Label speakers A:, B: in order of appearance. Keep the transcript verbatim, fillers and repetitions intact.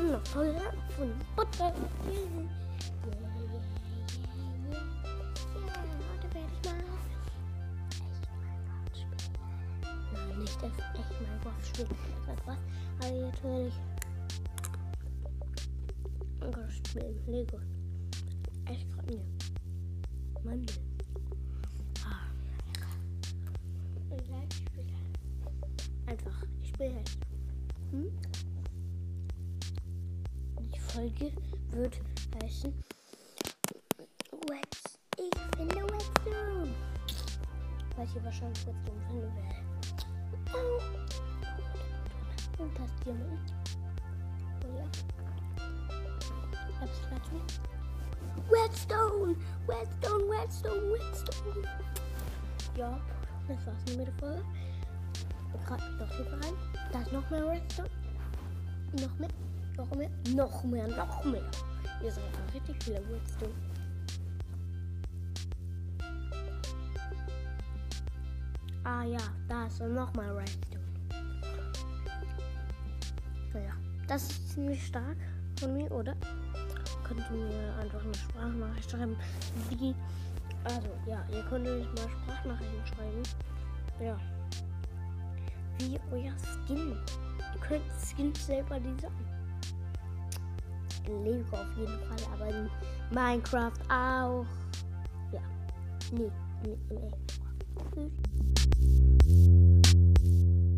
A: einer Folge von Butter. Heute werde ich mal echt Minecraft spielen. Nein, nicht das echt Minecraft spielen. Sag was? Aber jetzt werde ich Minecraft spielen. Lego. Echt gerade mir. Mandel. Ah, lecker. Und gleich spiele ich. Einfach. Ich spiele jetzt. Hm? Die Folge wird heißen Wets. Ich finde Redstone. Weil ich hier wahrscheinlich Redstone finden werde. Und das Diamant. Oh ja. Hab's Platz mit. Redstone! Redstone, Redstone, Redstone. Ja, das war's nicht mit der Folge. Gerade noch tiefer rein. Da ist noch mehr Redstone. Noch mehr, noch mehr, noch mehr, noch mehr. Ihr seid einfach richtig viele Redstone. Ah ja, da ist noch mal Redstone. Naja, das ist ziemlich stark von mir, oder? Könnt ihr mir einfach eine Sprachnachricht schreiben, wie, also ja, ihr könnt mir mal Sprachnachrichten schreiben, ja, wie euer Skin, ihr könnt Skins selber designen, in Lego auf jeden Fall, aber in Minecraft auch, ja, nee, nee, nee.